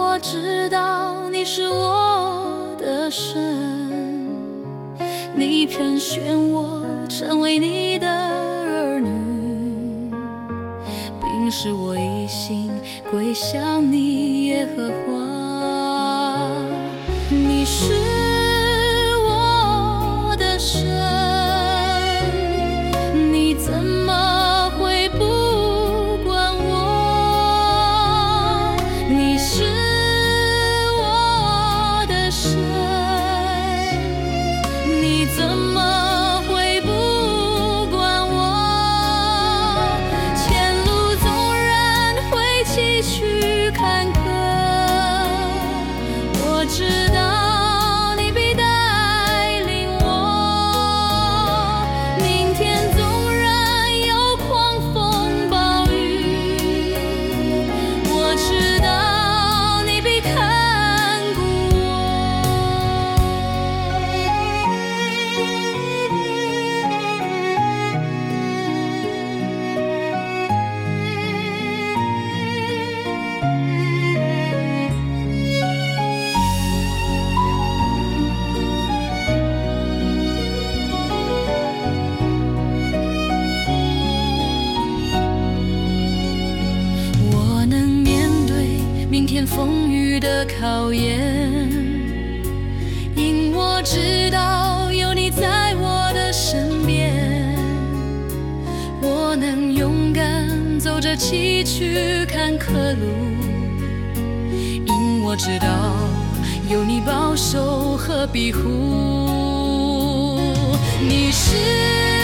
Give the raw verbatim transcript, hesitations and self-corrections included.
我知道你是我的神，你偏选我成为你的儿女，并使我一心归向你耶和华。你是我的神，你怎么会不管我？你是我的神，你怎么会不管我？前路纵然会崎岖坎坷，我知道你必带领我。明天纵然有狂风暴雨，我知道你必看顾我能面对明天风雨的考验，因我知道有你在我的身边。我能勇敢走着崎岖坎坷路，因我知道有你保守和庇护。你是